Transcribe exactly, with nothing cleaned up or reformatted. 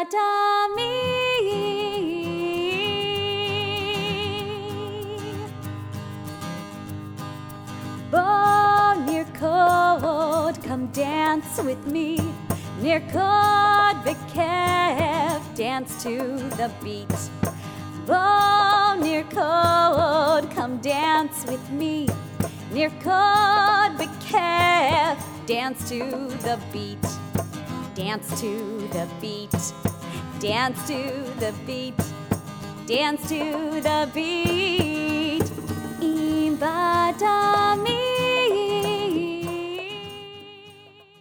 Imbadami. Bo near cod, come dance with me. Near cod bekev, dance to the beat. Bo near cod, come dance with me. Near cod bekev, dance to the beat. Dance to the beat. Dance to the beat. Dance to the beat. Imbadami.